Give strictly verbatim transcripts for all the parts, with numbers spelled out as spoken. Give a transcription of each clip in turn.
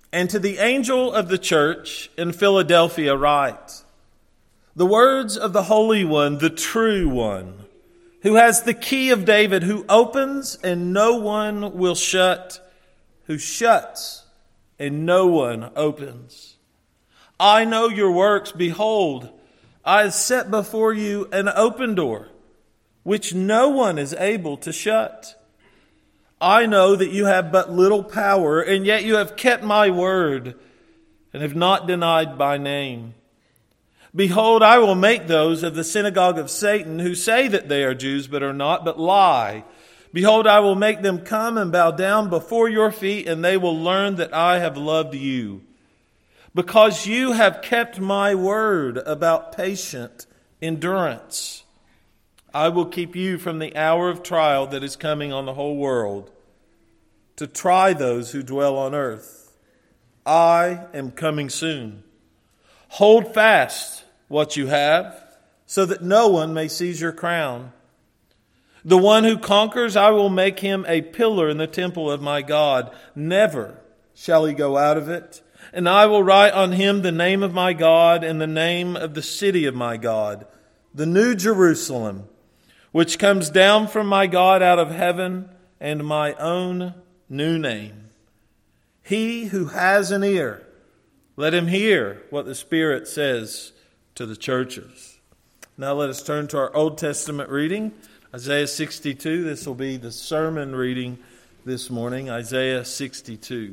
And to the angel of the church in Philadelphia write, the words of the Holy One, the true One, who has the key of David, who opens and no one will shut, who shuts and no one opens. I know your works. Behold, I have set before you an open door, which no one is able to shut. I know that you have but little power, and yet you have kept my word and have not denied my name. Behold, I will make those of the synagogue of Satan who say that they are Jews but are not, but lie. Behold, I will make them come and bow down before your feet, and they will learn that I have loved you. Because you have kept my word about patient endurance. I will keep you from the hour of trial that is coming on the whole world, to try those who dwell on earth. I am coming soon. Hold fast what you have, so that no one may seize your crown. The one who conquers, I will make him a pillar in the temple of my God. Never shall he go out of it. And I will write on him the name of my God and the name of the city of my God, the new Jerusalem, which comes down from my God out of heaven, and my own new name. He who has an ear, let him hear what the Spirit says to the churches. Now let us turn to our Old Testament reading, Isaiah sixty-two. This will be the sermon reading this morning, Isaiah sixty-two.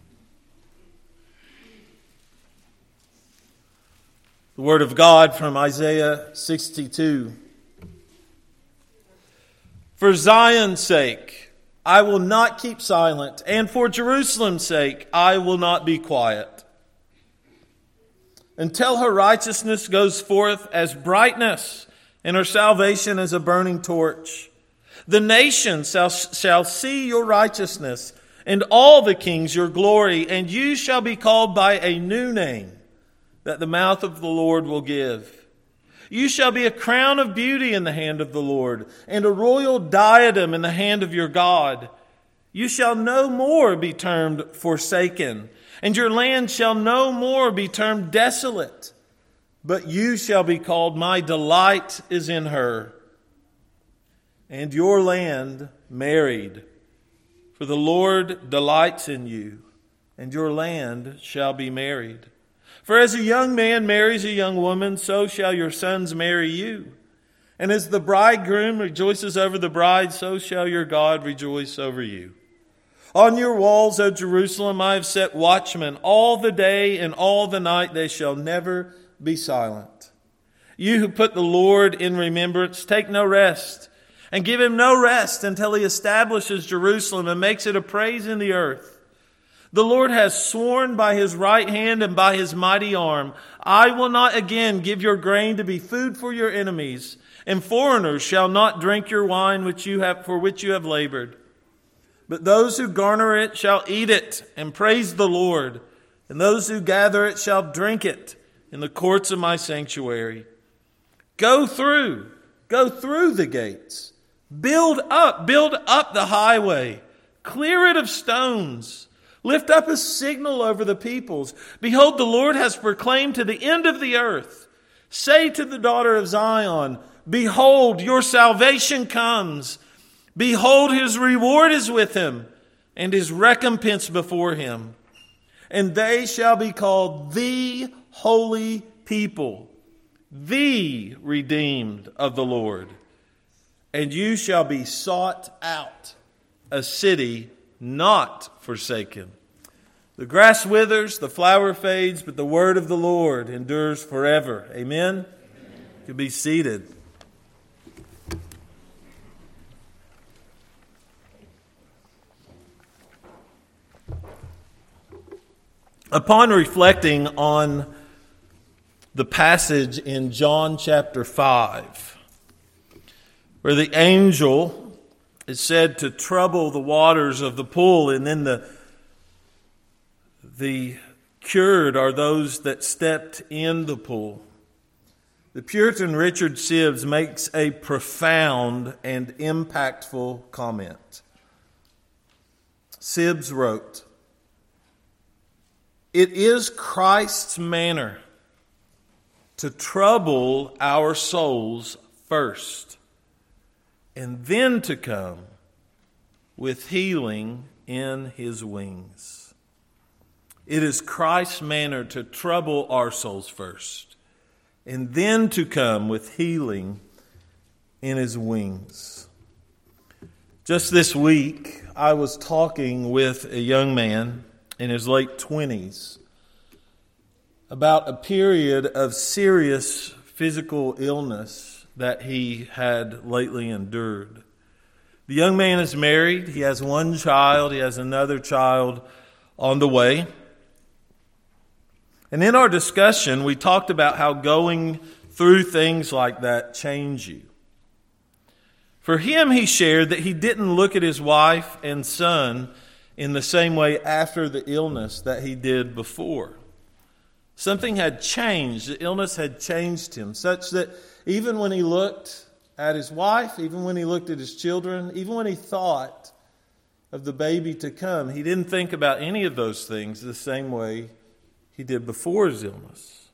The word of God from Isaiah sixty-two. For Zion's sake, I will not keep silent, and for Jerusalem's sake, I will not be quiet, until her righteousness goes forth as brightness, and her salvation as a burning torch. The nations shall, shall see your righteousness, and all the kings your glory, and you shall be called by a new name that the mouth of the Lord will give. You shall be a crown of beauty in the hand of the Lord, and a royal diadem in the hand of your God. You shall no more be termed forsaken, and your land shall no more be termed desolate. But you shall be called, my delight is in her, and your land married. For the Lord delights in you, and your land shall be married. For as a young man marries a young woman, so shall your sons marry you. And as the bridegroom rejoices over the bride, so shall your God rejoice over you. On your walls, O Jerusalem, I have set watchmen. All the day and all the night they shall never be silent. You who put the Lord in remembrance, take no rest, and give him no rest until he establishes Jerusalem and makes it a praise in the earth. The Lord has sworn by his right hand and by his mighty arm, I will not again give your grain to be food for your enemies, and foreigners shall not drink your wine which you have for which you have labored. But those who garner it shall eat it and praise the Lord, and those who gather it shall drink it in the courts of my sanctuary. Go through, go through the gates. Build up, build up the highway. Clear it of stones. Lift up a signal over the peoples. Behold, the Lord has proclaimed to the end of the earth. Say to the daughter of Zion, behold, your salvation comes. Behold, his reward is with him, and his recompense before him. And they shall be called the holy people, the redeemed of the Lord. And you shall be sought out, a city not forsaken. The grass withers, the flower fades, but the word of the Lord endures forever. Amen? Amen. You can be seated. Upon reflecting on the passage in John chapter five, where the angel is said to trouble the waters of the pool, and then the, the cured are those that stepped in the pool. The Puritan Richard Sibbes makes a profound and impactful comment. Sibbes wrote, It is Christ's manner to trouble our souls first, and then to come with healing in His wings. It is Christ's manner to trouble our souls first, and then to come with healing in His wings. Just this week, I was talking with a young man in his late twenties about a period of serious physical illness that he had lately endured. The young man is married. He has one child. He has another child on the way. And in our discussion, we talked about how going through things like that change you. For him, he shared that he didn't look at his wife and son in the same way after the illness that he did before. Something had changed. The illness had changed him, such that even when he looked at his wife, even when he looked at his children, even when he thought of the baby to come, he didn't think about any of those things the same way he did before his illness.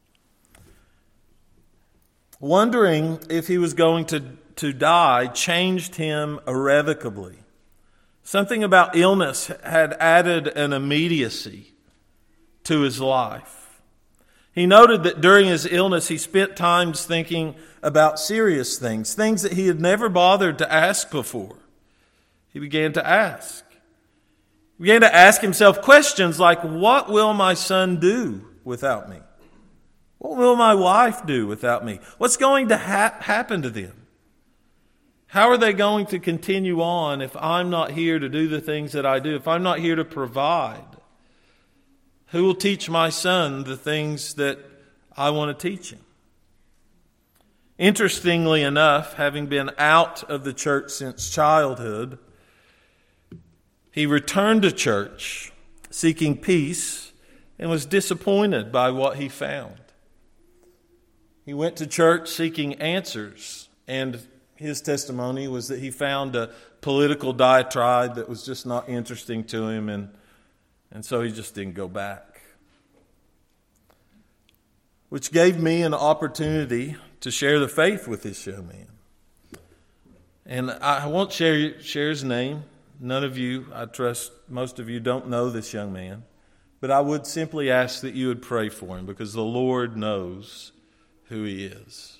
Wondering if he was going to, to die changed him irrevocably. Something about illness had added an immediacy to his life. He noted that during his illness, he spent times thinking about serious things, things that he had never bothered to ask before. He began to ask. He began to ask himself questions like, what will my son do without me? What will my wife do without me? What's going to ha- happen to them? How are they going to continue on if I'm not here to do the things that I do, if I'm not here to provide? Who will teach my son the things that I want to teach him? Interestingly enough, having been out of the church since childhood, he returned to church seeking peace and was disappointed by what he found. He went to church seeking answers, and his testimony was that he found a political diatribe that was just not interesting to him, and, and so he just didn't go back. Which gave me an opportunity to share the faith with this young man. And I won't share, share his name. None of you, I trust most of you, don't know this young man. But I would simply ask that you would pray for him, because the Lord knows who he is.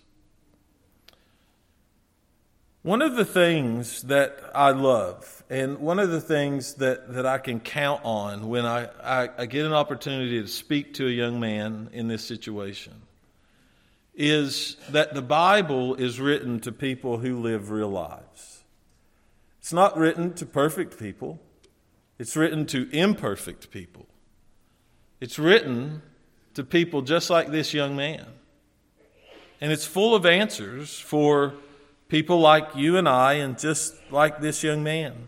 One of the things that I love, and one of the things that, that I can count on when I, I, I get an opportunity to speak to a young man in this situation, is that the Bible is written to people who live real lives. It's not written to perfect people. It's written to imperfect people. It's written to people just like this young man. And it's full of answers for people like you and I, and just like this young man.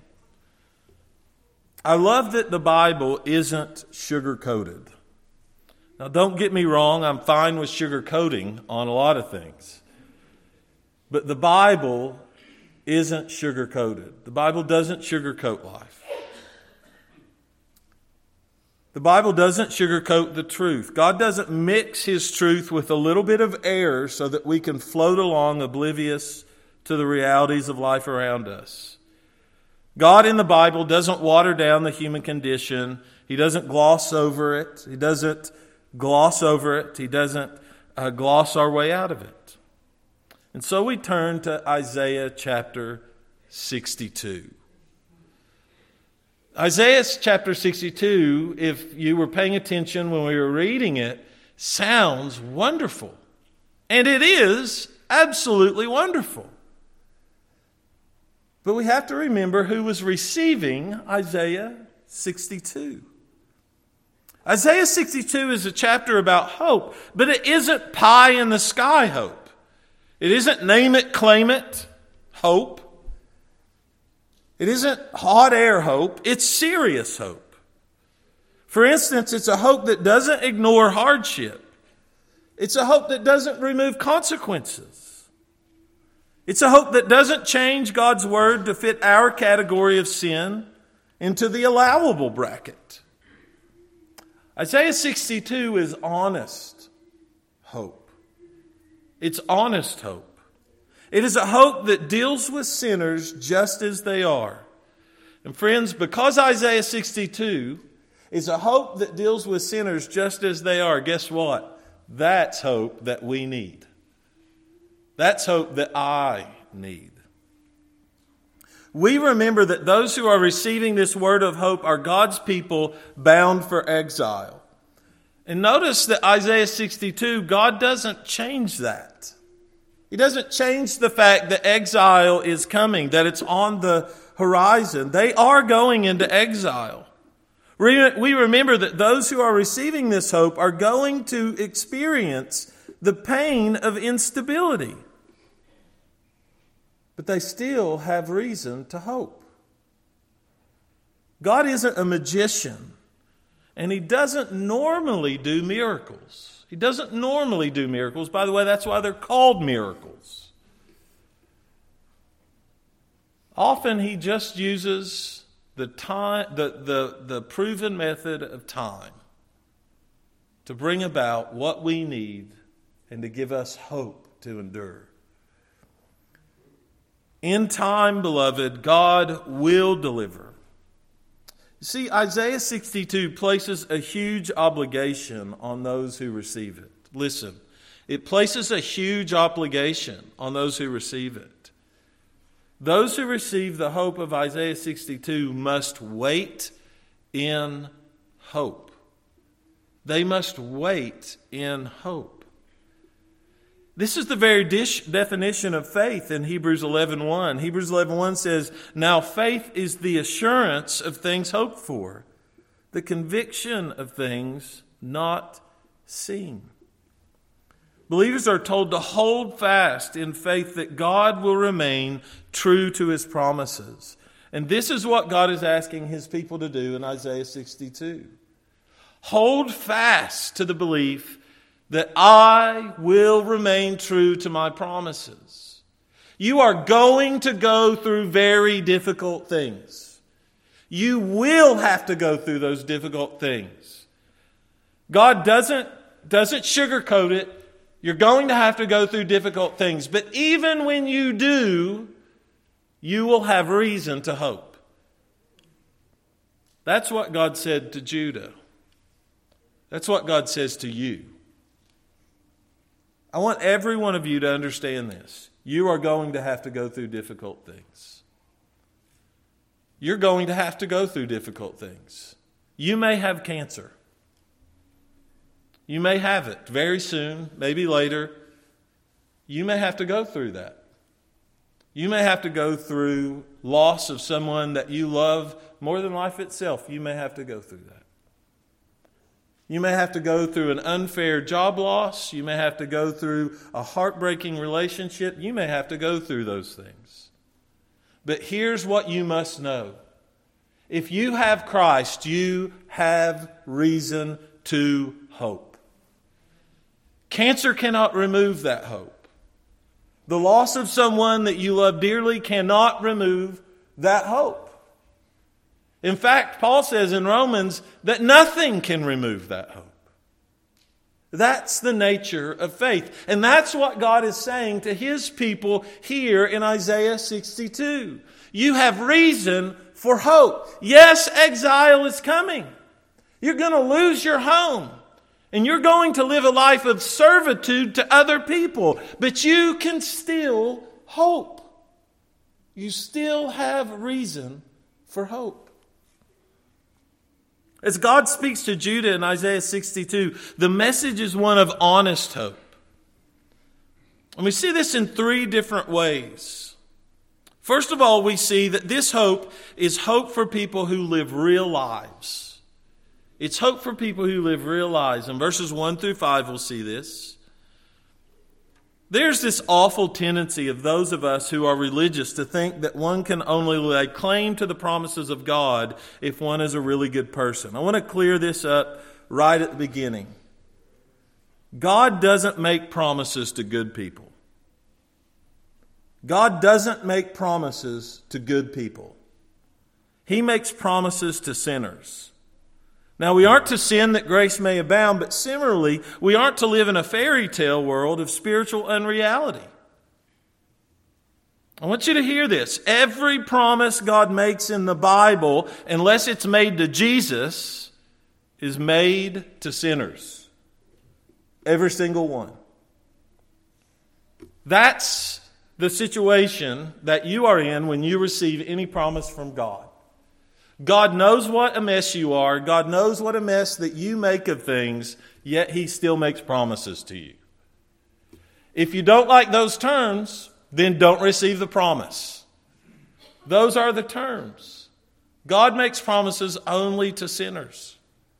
I love that the Bible isn't sugar-coated. Now, don't get me wrong, I'm fine with sugar-coating on a lot of things. But the Bible isn't sugar-coated. The Bible doesn't sugarcoat life. The Bible doesn't sugarcoat the truth. God doesn't mix His truth with a little bit of air so that we can float along oblivious to the realities of life around us. God in the Bible doesn't water down the human condition. He doesn't gloss over it. He doesn't gloss over it. He doesn't uh, gloss our way out of it. And so we turn to Isaiah chapter sixty-two. Isaiah chapter sixty-two, if you were paying attention when we were reading it, sounds wonderful. And it is absolutely wonderful. But we have to remember who was receiving Isaiah sixty-two. Isaiah sixty-two is a chapter about hope, but it isn't pie in the sky hope. It isn't name it, claim it hope. It isn't hot air hope. It's serious hope. For instance, it's a hope that doesn't ignore hardship. It's a hope that doesn't remove consequences. It's a hope that doesn't change God's word to fit our category of sin into the allowable bracket. Isaiah sixty-two is honest hope. It's honest hope. It is a hope that deals with sinners just as they are. And friends, because Isaiah sixty-two is a hope that deals with sinners just as they are, guess what? That's hope that we need. That's hope that I need. We remember that those who are receiving this word of hope are God's people bound for exile. And notice that Isaiah sixty-two, God doesn't change that. He doesn't change the fact that exile is coming, that it's on the horizon. They are going into exile. We remember that those who are receiving this hope are going to experience the pain of instability. But they still have reason to hope. God isn't a magician, and He doesn't normally do miracles. He doesn't normally do miracles. By the way, that's why they're called miracles. Often He just uses the time, the, the, the proven method of time to bring about what we need and to give us hope to endure. In time, beloved, God will deliver. You see, Isaiah sixty-two places a huge obligation on those who receive it. Listen, it places a huge obligation on those who receive it. Those who receive the hope of Isaiah sixty-two must wait in hope. They must wait in hope. This is the very dish definition of faith in Hebrews eleven one. Hebrews eleven one says, "Now faith is the assurance of things hoped for, the conviction of things not seen." Believers are told to hold fast in faith that God will remain true to His promises. And this is what God is asking His people to do in Isaiah sixty-two. Hold fast to the belief that I will remain true to my promises. You are going to go through very difficult things. You will have to go through those difficult things. God doesn't, doesn't sugarcoat it. You're going to have to go through difficult things. But even when you do, you will have reason to hope. That's what God said to Judah. That's what God says to you. I want every one of you to understand this. You are going to have to go through difficult things. You're going to have to go through difficult things. You may have cancer. You may have it very soon, maybe later. You may have to go through that. You may have to go through loss of someone that you love more than life itself. You may have to go through that. You may have to go through an unfair job loss. You may have to go through a heartbreaking relationship. You may have to go through those things. But here's what you must know. If you have Christ, you have reason to hope. Cancer cannot remove that hope. The loss of someone that you love dearly cannot remove that hope. In fact, Paul says in Romans that nothing can remove that hope. That's the nature of faith. And that's what God is saying to His people here in Isaiah sixty-two. You have reason for hope. Yes, exile is coming. You're going to lose your home. And you're going to live a life of servitude to other people. But you can still hope. You still have reason for hope. As God speaks to Judah in Isaiah sixty-two, the message is one of honest hope. And we see this in three different ways. First of all, we see that this hope is hope for people who live real lives. It's hope for people who live real lives. In verses one through five, we'll see this. There's this awful tendency of those of us who are religious to think that one can only lay claim to the promises of God if one is a really good person. I want to clear this up right at the beginning. God doesn't make promises to good people. God doesn't make promises to good people. He makes promises to sinners. Now, we aren't to sin that grace may abound, but similarly, we aren't to live in a fairy tale world of spiritual unreality. I want you to hear this. Every promise God makes in the Bible, unless it's made to Jesus, is made to sinners. Every single one. That's the situation that you are in when you receive any promise from God. God knows what a mess you are. God knows what a mess that you make of things, yet He still makes promises to you. If you don't like those terms, then don't receive the promise. Those are the terms. God makes promises only to sinners.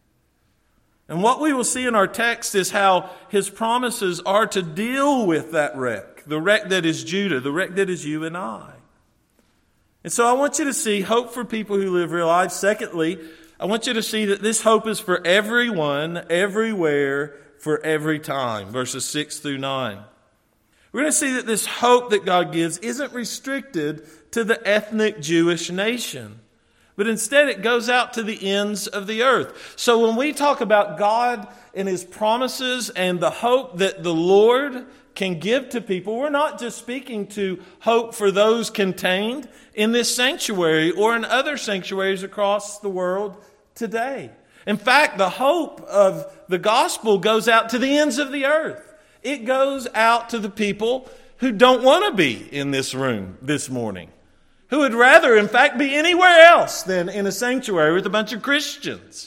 And what we will see in our text is how His promises are to deal with that wreck, the wreck that is Judah, the wreck that is you and I. And so I want you to see hope for people who live real lives. Secondly, I want you to see that this hope is for everyone, everywhere, for every time. Verses six through nine. We're going to see that this hope that God gives isn't restricted to the ethnic Jewish nation, but instead it goes out to the ends of the earth. So when we talk about God and His promises and the hope that the Lord can give to people, we're not just speaking to hope for those contained in this sanctuary or in other sanctuaries across the world today. In fact, the hope of the gospel goes out to the ends of the earth. It goes out to the people who don't want to be in this room this morning, who would rather, in fact, be anywhere else than in a sanctuary with a bunch of Christians.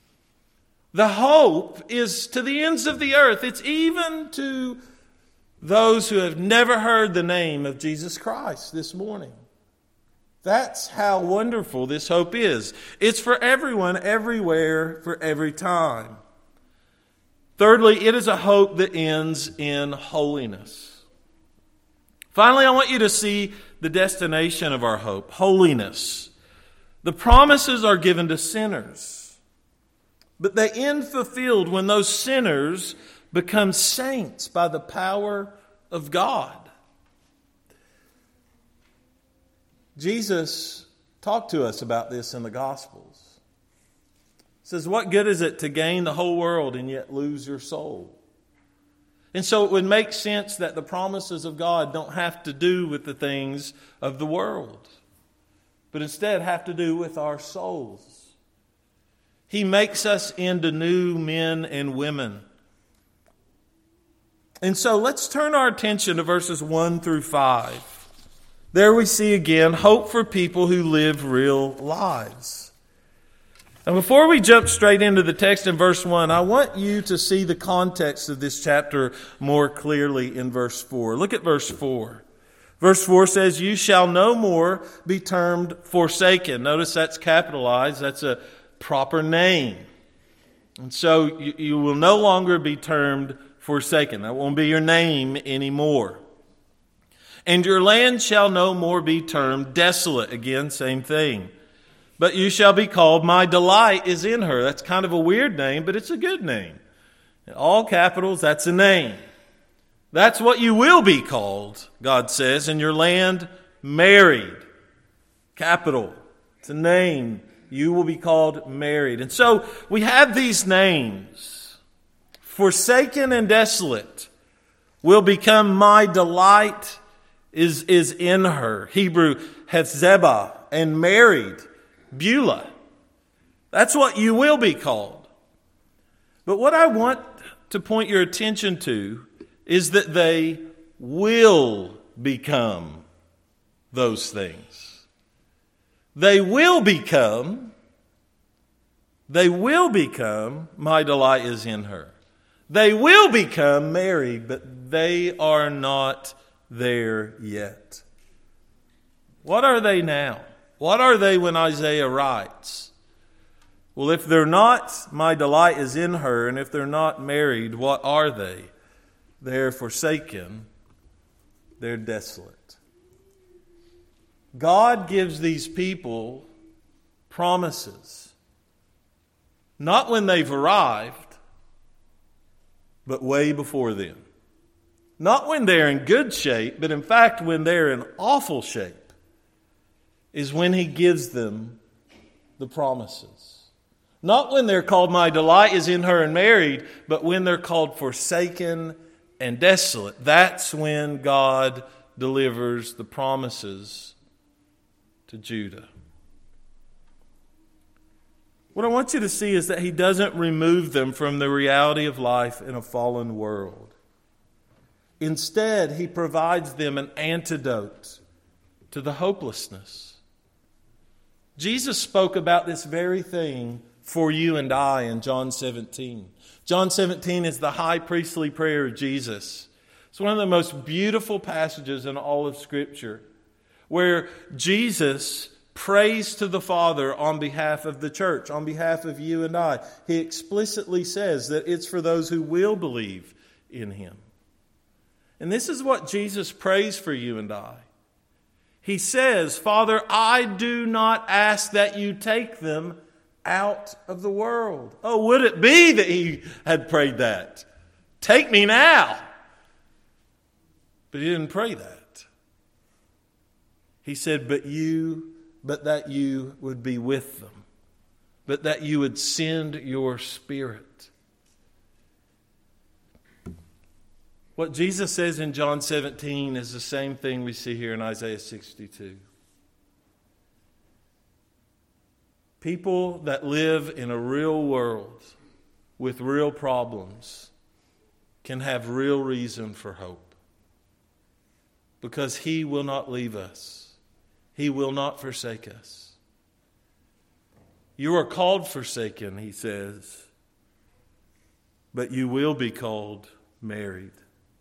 The hope is to the ends of the earth. It's even to those who have never heard the name of Jesus Christ this morning. That's how wonderful this hope is. It's for everyone, everywhere, for every time. Thirdly, it is a hope that ends in holiness. Finally, I want you to see the destination of our hope, holiness. The promises are given to sinners, but they end fulfilled when those sinners become saints by the power of God. Jesus talked to us about this in the Gospels. He says, what good is it to gain the whole world and yet lose your soul? And so it would make sense that the promises of God don't have to do with the things of the world, but instead have to do with our souls. He makes us into new men and women. And so let's turn our attention to verses one through five. There we see again hope for people who live real lives. And before we jump straight into the text in verse one, I want you to see the context of this chapter more clearly in verse four. Look at verse four. Verse four says, you shall no more be termed forsaken. Notice that's capitalized. That's a proper name. And so you, you will no longer be termed forsaken. That won't be your name anymore. And your land shall no more be termed desolate. Again, same thing. But you shall be called, my delight is in her. That's kind of a weird name, but it's a good name. In all capitals, that's a name. That's what you will be called, God says, and your land married. Capital. It's a name. You will be called married. And so we have these names. Forsaken and desolate will become my delight is, is in her. Hebrew, Hephzibah, and married, Beulah. That's what you will be called. But what I want to point your attention to is that they will become those things. They will become, they will become, my delight is in her. They will become married, but they are not there yet. What are they now? What are they when Isaiah writes? Well, if they're not, my delight is in her, and if they're not married, what are they? They're forsaken. They're desolate. God gives these people promises, not when they've arrived, but way before then. Not when they're in good shape, but in fact when they're in awful shape is when He gives them the promises. Not when they're called my delight is in her and married, but when they're called forsaken and desolate. That's when God delivers the promises to Judah. What I want you to see is that he doesn't remove them from the reality of life in a fallen world. Instead, he provides them an antidote to the hopelessness. Jesus spoke about this very thing for you and I in John seventeen. John seventeen is the high priestly prayer of Jesus. It's one of the most beautiful passages in all of Scripture, where Jesus prays to the Father on behalf of the church, on behalf of you and I. He explicitly says that it's for those who will believe in him. And this is what Jesus prays for you and I. He says, Father, I do not ask that you take them out of the world. Oh, would it be that he had prayed that? Take me now. But he didn't pray that. He said, but you, but that you would be with them. But that you would send your Spirit. What Jesus says in John seventeen is the same thing we see here in Isaiah sixty-two. People that live in a real world with real problems can have real reason for hope. Because he will not leave us. He will not forsake us. You are called forsaken, he says, but you will be called married.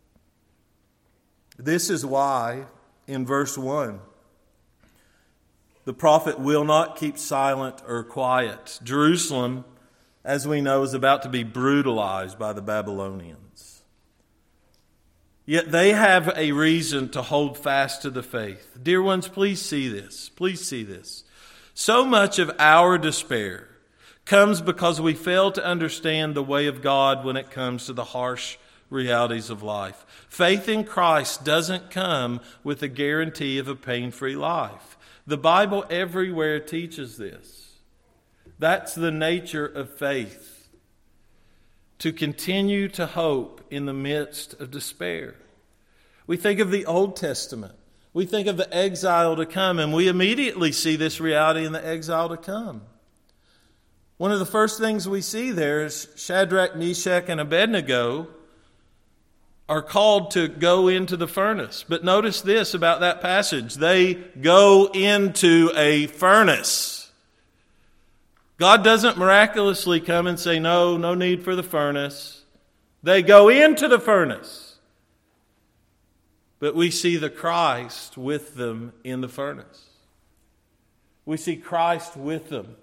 This is why, in verse one, the prophet will not keep silent or quiet. Jerusalem, as we know, is about to be brutalized by the Babylonians. Yet they have a reason to hold fast to the faith. Dear ones, please see this. Please see this. So much of our despair comes because we fail to understand the way of God when it comes to the harsh realities of life. Faith in Christ doesn't come with a guarantee of a pain-free life. The Bible everywhere teaches this. That's the nature of faith. To continue to hope in the midst of despair. We think of the Old Testament. We think of the exile to come, and we immediately see this reality in the exile to come. One of the first things we see there is Shadrach, Meshach, and Abednego are called to go into the furnace. But notice this about that passage. They go into a furnace. God doesn't miraculously come and say, no, no need for the furnace. They go into the furnace. But we see the Christ with them in the furnace. We see Christ with them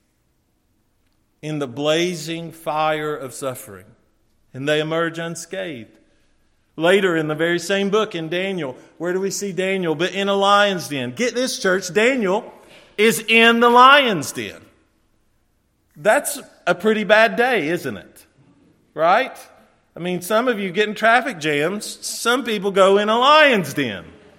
in the blazing fire of suffering. And they emerge unscathed. Later in the very same book in Daniel, where do we see Daniel? But in a lion's den. Get this, church, Daniel is in the lion's den. That's a pretty bad day, isn't it? Right? I mean, some of you get in traffic jams. Some people go in a lion's den.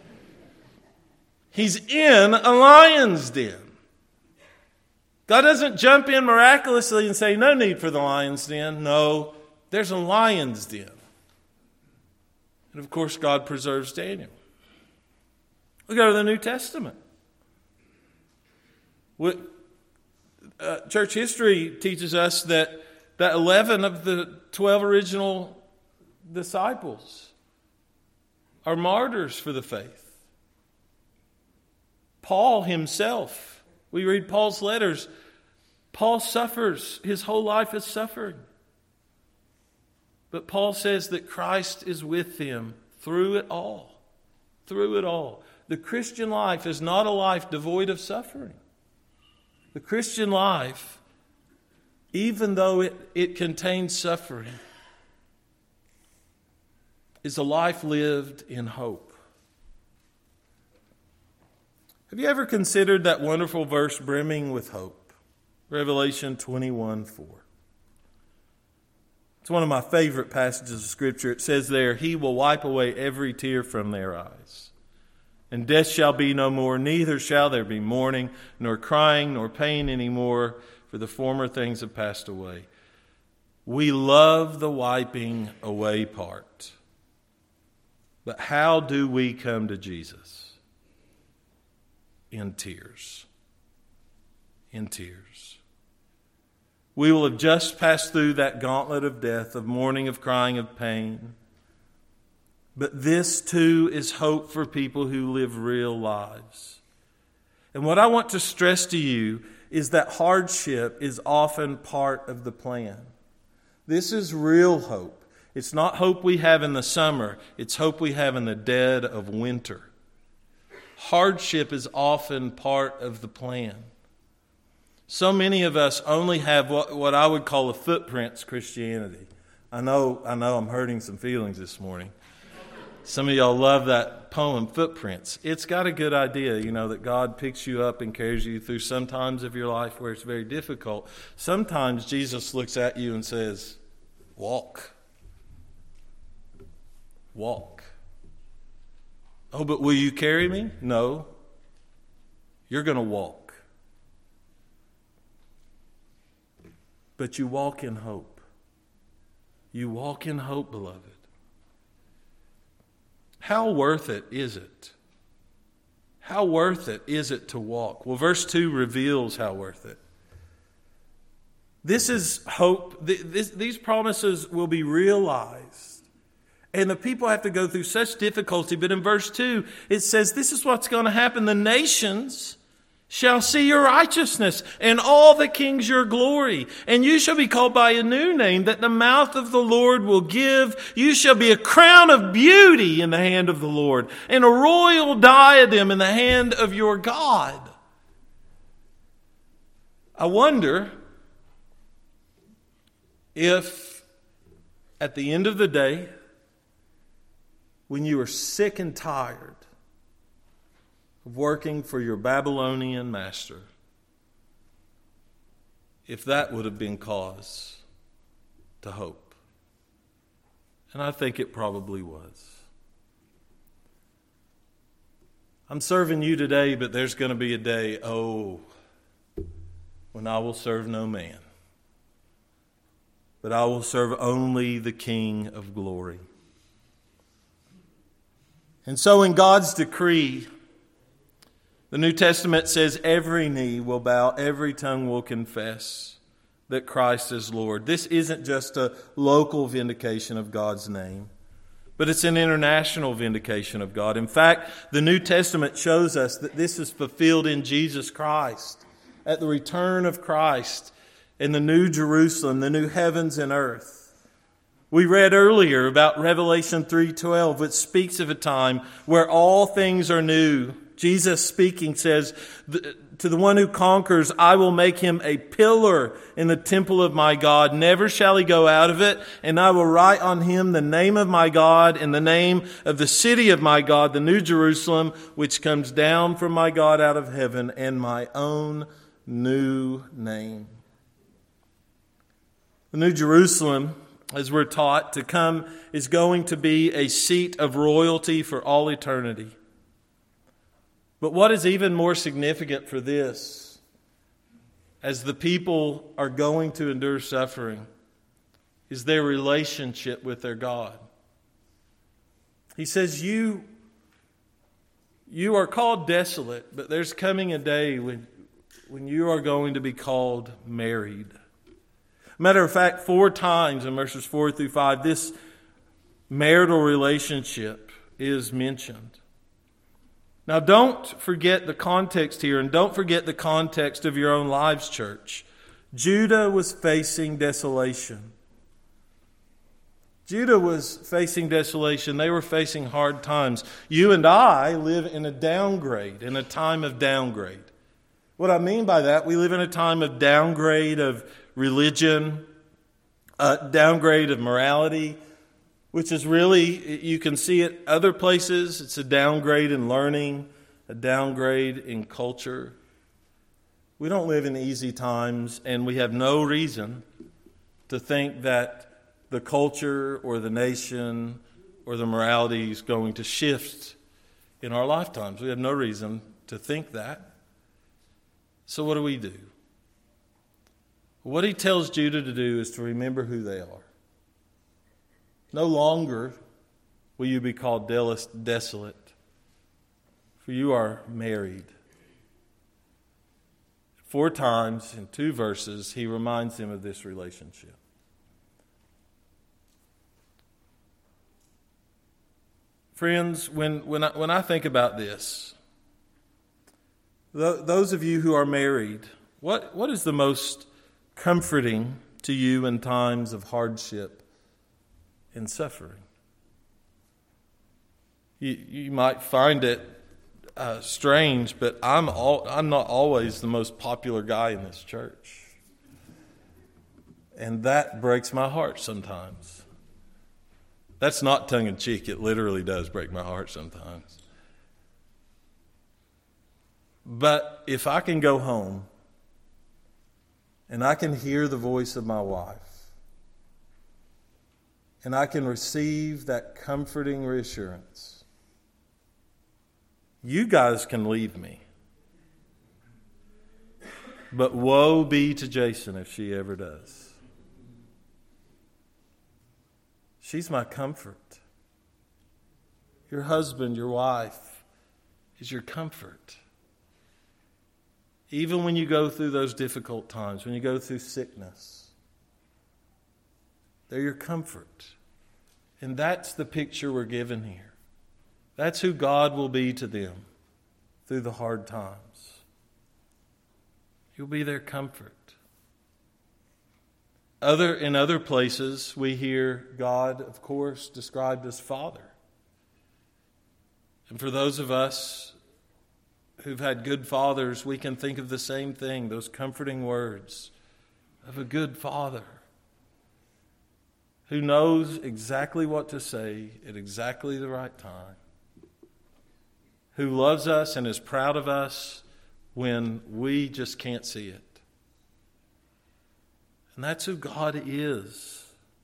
He's in a lion's den. God doesn't jump in miraculously and say, no need for the lion's den. No, there's a lion's den. And of course, God preserves Daniel. We go to the New Testament. What, uh, church history teaches us that, that eleven of the twelve original disciples are martyrs for the faith. Paul himself, we read Paul's letters, Paul suffers. His whole life is suffering. But Paul says that Christ is with him through it all. Through it all. The Christian life is not a life devoid of suffering. The Christian life, even though it, it contains suffering, is a life lived in hope. Have you ever considered that wonderful verse brimming with hope? Revelation twenty-one four. It's one of my favorite passages of Scripture. It says there, He will wipe away every tear from their eyes. And death shall be no more, neither shall there be mourning, nor crying, nor pain any more, for the former things have passed away. We love the wiping away part. But how do we come to Jesus? In tears. In tears. We will have just passed through that gauntlet of death, of mourning, of crying, of pain. But this too is hope for people who live real lives. And what I want to stress to you is that hardship is often part of the plan. This is real hope. It's not hope we have in the summer. It's hope we have in the dead of winter. Hardship is often part of the plan. So many of us only have what, what I would call a footprints Christianity. I know, I know I'm hurting some feelings this morning. Some of y'all love that poem, Footprints. It's got a good idea, you know, that God picks you up and carries you through some times of your life where it's very difficult. Sometimes Jesus looks at you and says, walk. Walk. Oh, but will you carry me? No. You're going to walk. But you walk in hope. You walk in hope, beloved. How worth it is it? How worth it is it to walk? Well, verse two reveals how worth it. This is hope. This, these promises will be realized. And the people have to go through such difficulty. But in verse two, it says, this is what's going to happen. The nations shall see your righteousness, and all the kings your glory. And you shall be called by a new name that the mouth of the Lord will give. You shall be a crown of beauty in the hand of the Lord, and a royal diadem in the hand of your God. I wonder if at the end of the day, when you are sick and tired of working for your Babylonian master, if that would have been cause to hope. And I think it probably was. I'm serving you today, but there's going to be a day, oh, when I will serve no man, but I will serve only the King of glory. And so in God's decree, the New Testament says every knee will bow, every tongue will confess that Christ is Lord. This isn't just a local vindication of God's name, but it's an international vindication of God. In fact, the New Testament shows us that this is fulfilled in Jesus Christ, at the return of Christ in the New Jerusalem, the new heavens and earth. We read earlier about Revelation three twelve, which speaks of a time where all things are new. Jesus speaking says, to the one who conquers, I will make him a pillar in the temple of my God. Never shall he go out of it. And I will write on him the name of my God and the name of the city of my God, the New Jerusalem, which comes down from my God out of heaven, and my own new name. The New Jerusalem, as we're taught to come, is going to be a seat of royalty for all eternity. But what is even more significant for this, as the people are going to endure suffering, is their relationship with their God. He says, you, you are called desolate, but there's coming a day when, when you are going to be called married. Matter of fact, four times in verses four through five, this marital relationship is mentioned. Now, don't forget the context here, and don't forget the context of your own lives, church. Judah was facing desolation. Judah was facing desolation. They were facing hard times. You and I live in a downgrade, in a time of downgrade. What I mean by that, we live in a time of downgrade of religion, a downgrade of morality, which is really, you can see it other places. It's a downgrade in learning, a downgrade in culture. We don't live in easy times, and we have no reason to think that the culture or the nation or the morality is going to shift in our lifetimes. We have no reason to think that. So what do we do? What he tells Judah to do is to remember who they are. No longer will you be called desolate, for you are married. Four times in two verses, he reminds them of this relationship. Friends, when, when, I, when I think about this, th- those of you who are married, what, what is the most comforting to you in times of hardship and suffering? You, you might find it uh, strange, but I'm all, I'm not always the most popular guy in this church. And that breaks my heart sometimes. That's not tongue-in-cheek. It literally does break my heart sometimes. But if I can go home and I can hear the voice of my wife and I can receive that comforting reassurance, you guys can leave me. But woe be to Jason if she ever does. She's my comfort. Your husband, your wife, is your comfort. Even when you go through those difficult times, when you go through sickness, they're your comfort. And that's the picture we're given here. That's who God will be to them through the hard times. You'll be their comfort. Other, in other places, we hear God, of course, described as Father. And for those of us who've had good fathers, we can think of the same thing, those comforting words of a good father who knows exactly what to say at exactly the right time, who loves us and is proud of us when we just can't see it. And that's who God is.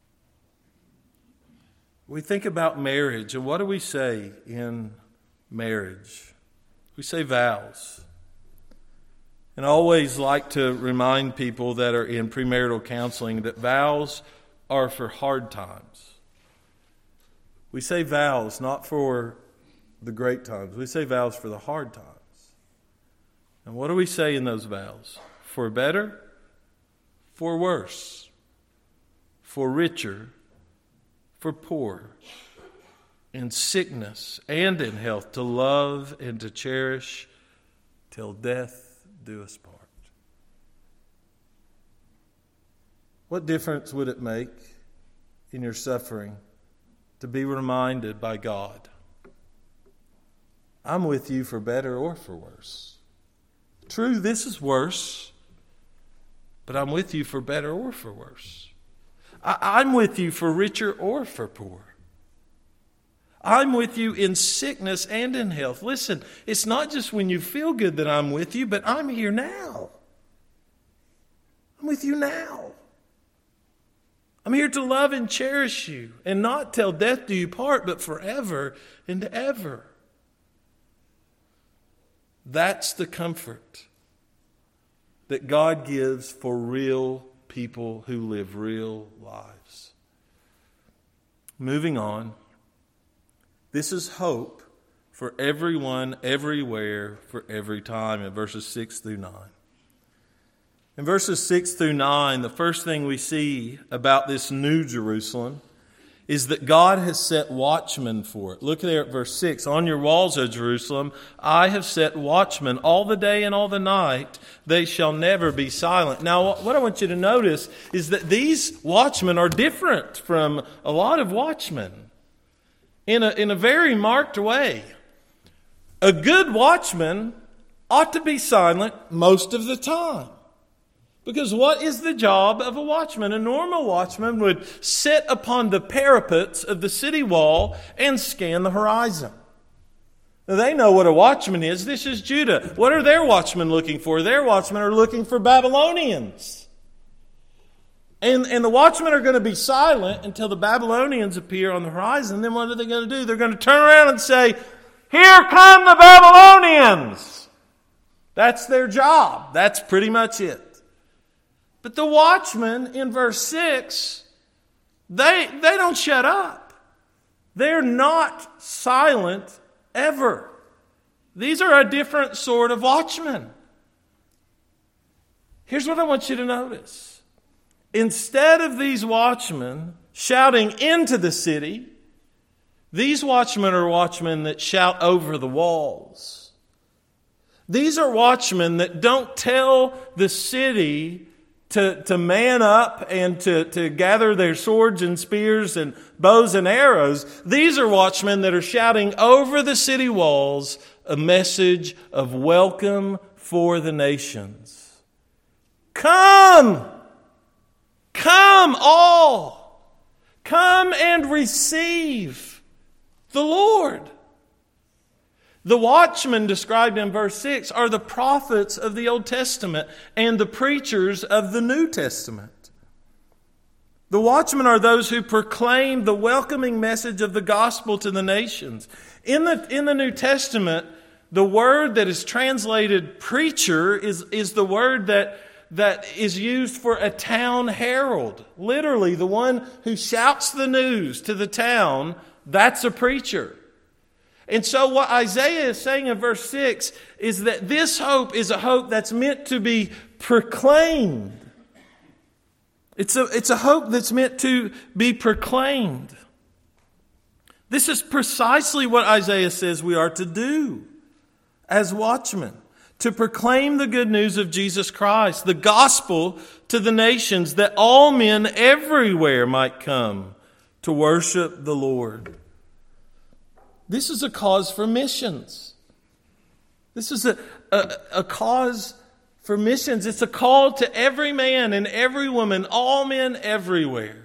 We think about marriage, and what do we say in marriage? We say vows. And I always like to remind people that are in premarital counseling that vows are for hard times. We say vows not for the great times. We say vows for the hard times. And what do we say in those vows? For better? For worse, for richer, for poor, in sickness and in health, to love and to cherish till death do us part. What difference would it make in your suffering to be reminded by God, I'm with you for better or for worse. True, this is worse. But I'm with you for better or for worse. I, I'm with you for richer or for poor. I'm with you in sickness and in health. Listen, it's not just when you feel good that I'm with you, but I'm here now. I'm with you now. I'm here to love and cherish you and not till death do you part, but forever and ever. That's the comfort that God gives for real people who live real lives. Moving on. This is hope for everyone, everywhere, for every time in verses six through nine. In verses six through nine, the first thing we see about this new Jerusalem is that God has set watchmen for it. Look there at verse six. On your walls, O Jerusalem, I have set watchmen all the day and all the night. They shall never be silent. Now, what I want you to notice is that these watchmen are different from a lot of watchmen in a, in a very marked way. A good watchman ought to be silent most of the time. Because what is the job of a watchman? A normal watchman would sit upon the parapets of the city wall and scan the horizon. Now, they know what a watchman is. This is Judah. What are their watchmen looking for? Their watchmen are looking for Babylonians. And, and the watchmen are going to be silent until the Babylonians appear on the horizon. Then what are they going to do? They're going to turn around and say, "Here come the Babylonians!" That's their job. That's pretty much it. But the watchmen in verse six, they, they don't shut up. They're not silent ever. These are a different sort of watchmen. Here's what I want you to notice. Instead of these watchmen shouting into the city, these watchmen are watchmen that shout over the walls. These are watchmen that don't tell the city to, to man up and to, to gather their swords and spears and bows and arrows. These are watchmen that are shouting over the city walls a message of welcome for the nations. Come! Come all! Come and receive the Lord. The watchmen described in verse six are the prophets of the Old Testament and the preachers of the New Testament. The watchmen are those who proclaim the welcoming message of the gospel to the nations. In the, in the New Testament, the word that is translated preacher is, is the word that, that is used for a town herald. Literally, the one who shouts the news to the town, that's a preacher. And so what Isaiah is saying in verse six is that this hope is a hope that's meant to be proclaimed. It's a, it's a hope that's meant to be proclaimed. This is precisely what Isaiah says we are to do as watchmen. To proclaim the good news of Jesus Christ, the gospel to the nations, that all men everywhere might come to worship the Lord. This is a cause for missions. This is a, a, a cause for missions. It's a call to every man and every woman, all men everywhere,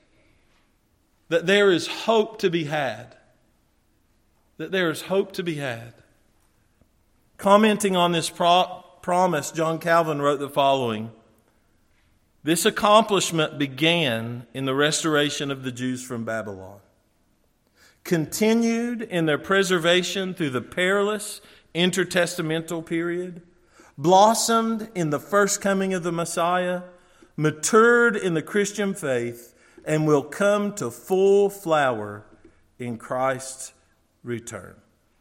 that there is hope to be had. That there is hope to be had. Commenting on this pro- promise, John Calvin wrote the following: this accomplishment began in the restoration of the Jews from Babylon, continued in their preservation through the perilous intertestamental period, blossomed in the first coming of the Messiah, matured in the Christian faith, and will come to full flower in Christ's return.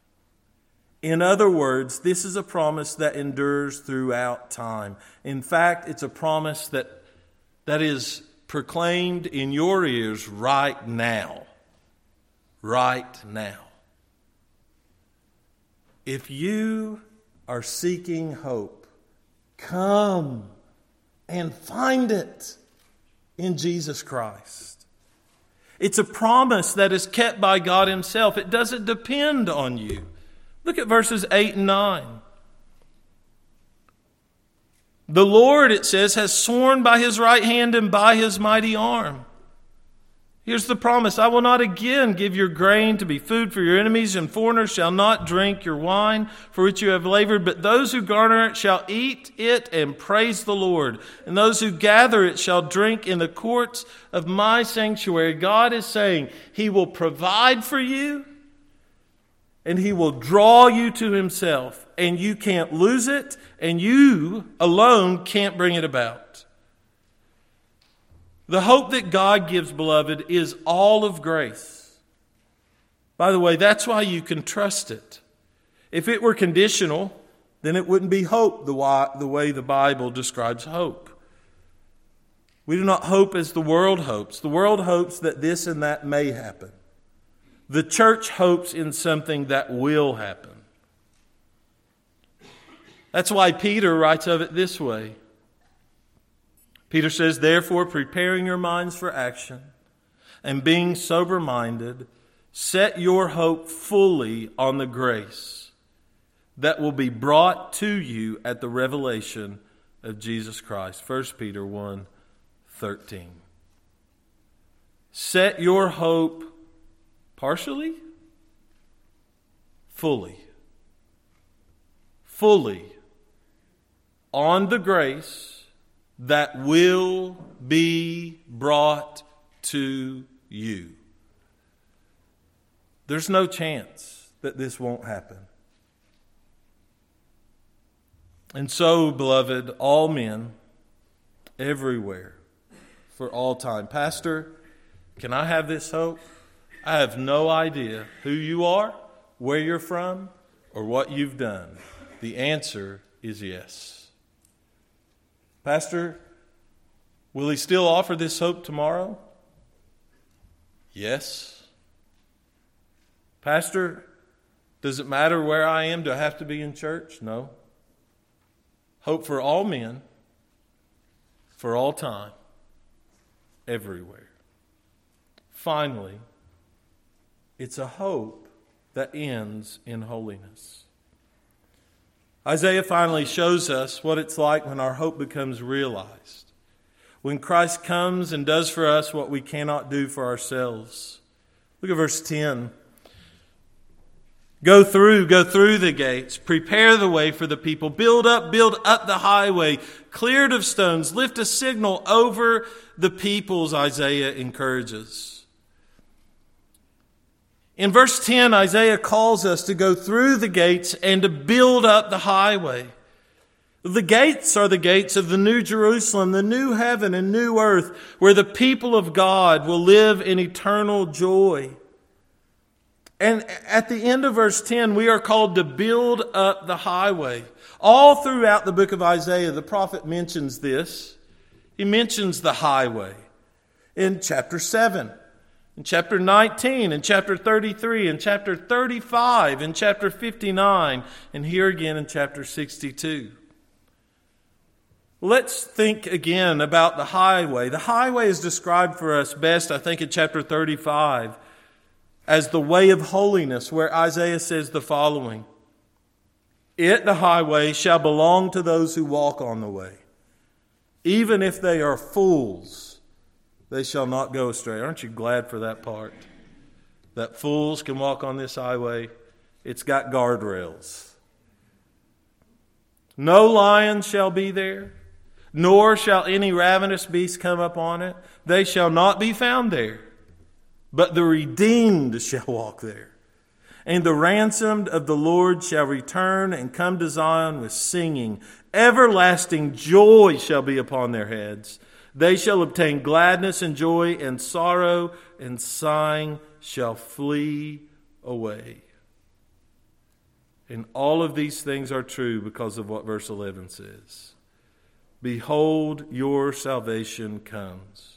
In other words, this is a promise that endures throughout time. In fact, it's a promise that, that is proclaimed in your ears right now. Right now. If you are seeking hope, come and find it in Jesus Christ. It's a promise that is kept by God Himself. It doesn't depend on you. Look at verses eight and nine. The Lord, it says, has sworn by His right hand and by His mighty arm. Here's the promise: I will not again give your grain to be food for your enemies, and foreigners shall not drink your wine for which you have labored, but those who garner it shall eat it and praise the Lord. And those who gather it shall drink in the courts of my sanctuary. God is saying He will provide for you, and He will draw you to Himself, and you can't lose it, and you alone can't bring it about. The hope that God gives, beloved, is all of grace. By the way, that's why you can trust it. If it were conditional, then it wouldn't be hope the way the Bible describes hope. We do not hope as the world hopes. The world hopes that this and that may happen. The church hopes in something that will happen. That's why Peter writes of it this way. Peter says, therefore, preparing your minds for action and being sober-minded, set your hope fully on the grace that will be brought to you at the revelation of Jesus Christ. First Peter one thirteen. Set your hope partially, fully, fully on the grace that will be brought to you. There's no chance that this won't happen. And so, beloved, all men, everywhere, for all time. Pastor, can I have this hope? I have no idea who you are, where you're from, or what you've done. The answer is yes. Pastor, will he still offer this hope tomorrow? Yes. Pastor, does it matter where I am? Do I have to be in church? No. Hope for all men, for all time, everywhere. Finally, it's a hope that ends in holiness. Isaiah finally shows us what it's like when our hope becomes realized. When Christ comes and does for us what we cannot do for ourselves. Look at verse ten. Go through, go through the gates, prepare the way for the people, build up, build up the highway, cleared of stones, lift a signal over the peoples, Isaiah encourages. In verse ten, Isaiah calls us to go through the gates and to build up the highway. The gates are the gates of the New Jerusalem, the new heaven and new earth, where the people of God will live in eternal joy. And at the end of verse ten, we are called to build up the highway. All throughout the book of Isaiah, the prophet mentions this. He mentions the highway in chapter seven, in chapter nineteen, in chapter thirty-three, in chapter thirty-five, in chapter fifty-nine, and here again in chapter sixty-two. Let's think again about the highway. The highway is described for us best, I think, in chapter thirty-five as the way of holiness, where Isaiah says the following: It, the highway, shall belong to those who walk on the way. Even if they are fools, they shall not go astray. Aren't you glad for that part? That fools can walk on this highway. It's got guardrails. No lion shall be there, nor shall any ravenous beast come upon it. They shall not be found there, but the redeemed shall walk there. And the ransomed of the Lord shall return and come to Zion with singing. Everlasting joy shall be upon their heads. They shall obtain gladness and joy, and sorrow and sighing shall flee away. And all of these things are true because of what verse eleven says. Behold, your salvation comes.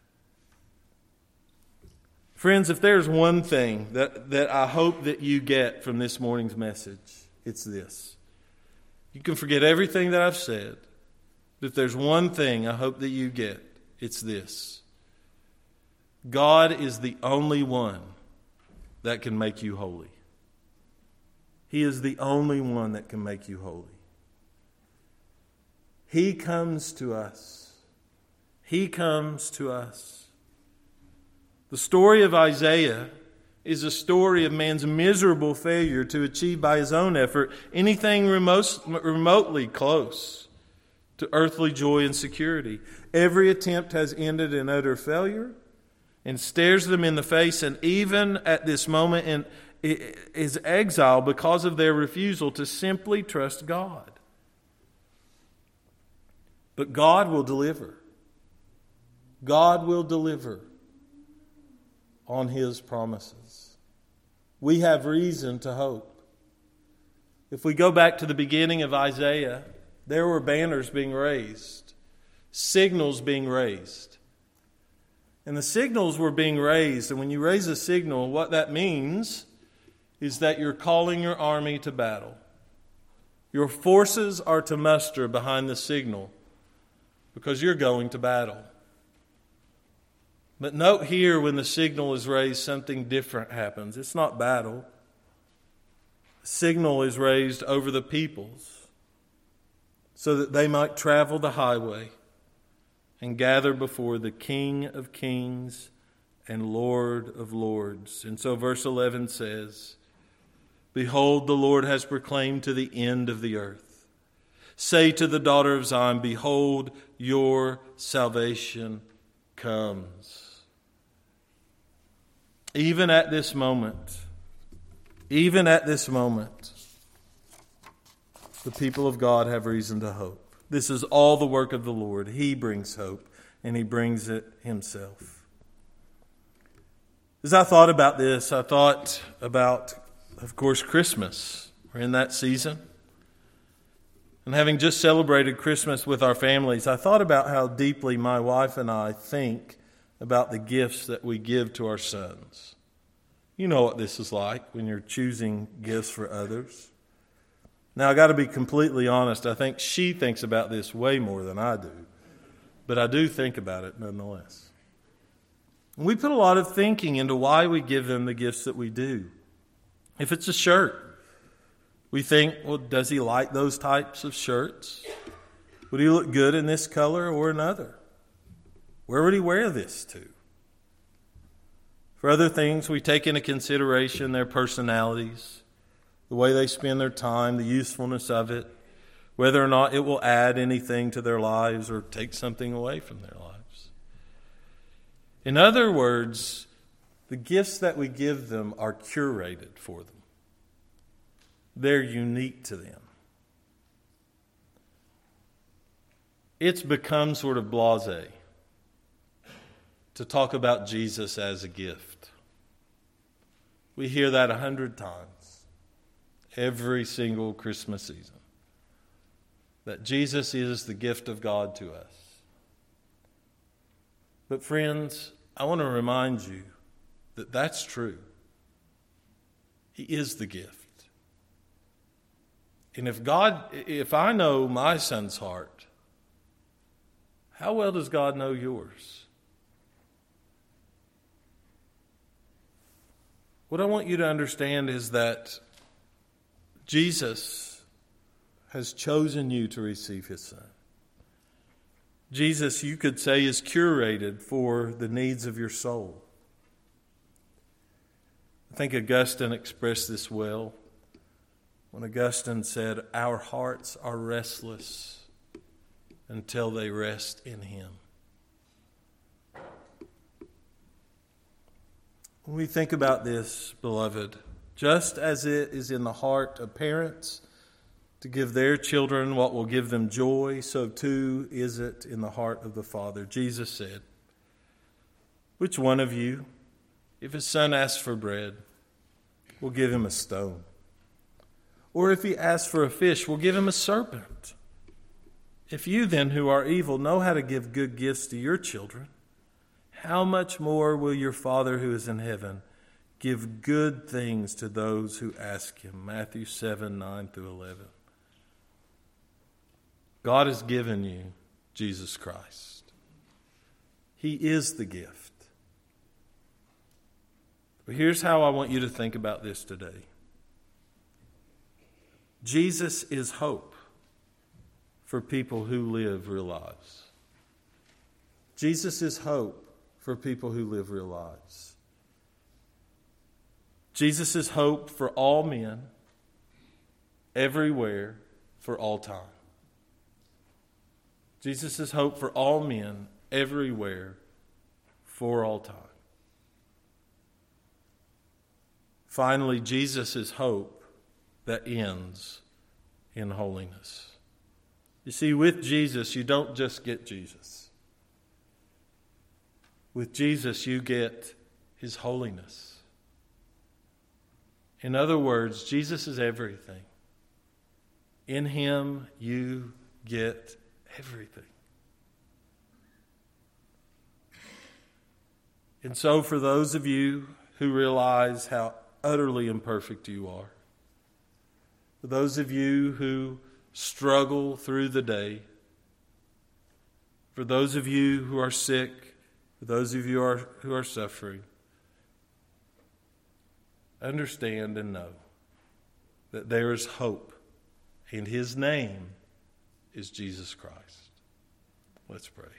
Friends, if there's one thing that, that I hope that you get from this morning's message, it's this. You can forget everything that I've said, but if there's one thing I hope that you get, it's this. God is the only one that can make you holy. He is the only one that can make you holy. He comes to us. He comes to us. The story of Isaiah is a story of man's miserable failure to achieve by his own effort anything remote, remotely close to earthly joy and security. Every attempt has ended in utter failure and stares them in the face, and even at this moment in, is exile because of their refusal to simply trust God. But God will deliver. God will deliver on His promises. We have reason to hope. If we go back to the beginning of Isaiah, there were banners being raised, signals being raised. And the signals were being raised, and when you raise a signal, what that means is that you're calling your army to battle. Your forces are to muster behind the signal because you're going to battle. But note here, when the signal is raised, something different happens. It's not battle. The signal is raised over the peoples so that they might travel the highway and gather before the King of Kings and Lord of Lords. And so verse eleven says, Behold, the Lord has proclaimed to the end of the earth. Say to the daughter of Zion, Behold, your salvation comes. Even at this moment, even at this moment, the people of God have reason to hope. This is all the work of the Lord. He brings hope, and He brings it Himself. As I thought about this, I thought about, of course, Christmas. We're in that season. And having just celebrated Christmas with our families, I thought about how deeply my wife and I think about the gifts that we give to our sons. You know what this is like when you're choosing gifts for others. Now, I got to be completely honest. I think she thinks about this way more than I do. But I do think about it nonetheless. And we put a lot of thinking into why we give them the gifts that we do. If it's a shirt, we think, well, does he like those types of shirts? Would he look good in this color or another? Where would he wear this to? For other things, we take into consideration their personalities, the way they spend their time, the usefulness of it, whether or not it will add anything to their lives or take something away from their lives. In other words, the gifts that we give them are curated for them. They're unique to them. It's become sort of blasé to talk about Jesus as a gift. We hear that a hundred times every single Christmas season, that Jesus is the gift of God to us. But friends, I want to remind you that that's true. He is the gift. And if God, if I know my son's heart, how well does God know yours? What I want you to understand is that Jesus has chosen you to receive His Son. Jesus, you could say, is curated for the needs of your soul. I think Augustine expressed this well when Augustine said, "Our hearts are restless until they rest in Him." When we think about this, beloved, just as it is in the heart of parents to give their children what will give them joy, so too is it in the heart of the Father. Jesus said, "Which one of you, if his son asks for bread, will give him a stone? Or if he asks for a fish, will give him a serpent? If you then, who are evil, know how to give good gifts to your children, how much more will your Father who is in heaven give good things to those who ask Him?" Matthew seven, nine through eleven. God has given you Jesus Christ. He is the gift. But here's how I want you to think about this today. Jesus is hope for people who live real lives. Jesus is hope for people who live real lives. Jesus is hope for all men, everywhere, for all time. Jesus is hope for all men, everywhere, for all time. Finally, Jesus is hope that ends in holiness. You see, with Jesus, you don't just get Jesus. With Jesus, you get His holiness. In other words, Jesus is everything. In Him, you get everything. And so for those of you who realize how utterly imperfect you are, for those of you who struggle through the day, for those of you who are sick, for those of you who are, who are suffering, understand and know that there is hope, and His name is Jesus Christ. Let's pray.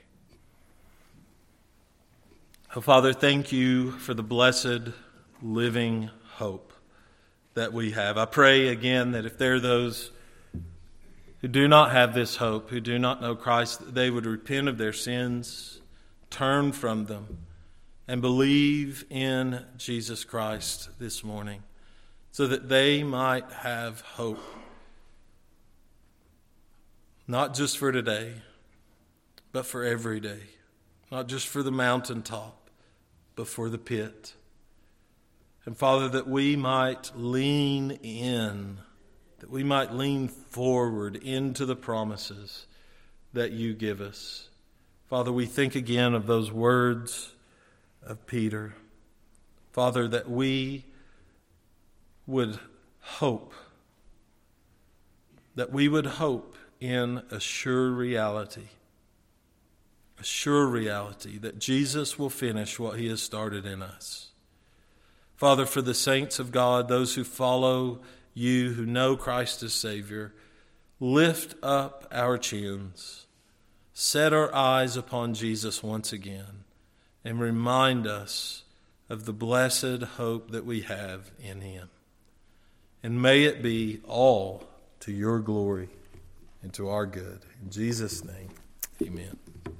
Oh, Father, thank you for the blessed living hope that we have. I pray again that if there are those who do not have this hope, who do not know Christ, that they would repent of their sins, turn from them, and believe in Jesus Christ this morning so that they might have hope. not just for today, but for every day. Not just for the mountaintop, but for the pit. And Father, that we might lean in, that we might lean forward into the promises that you give us. Father, we think again of those words of Peter. Father, that we would hope, that we would hope in a sure reality, a sure reality that Jesus will finish what he has started in us. Father, for the saints of God, those who follow you, who know Christ as Savior, lift up our chins, set our eyes upon Jesus once again, and remind us of the blessed hope that we have in him. And may it be all to your glory and to our good. In Jesus' name, amen.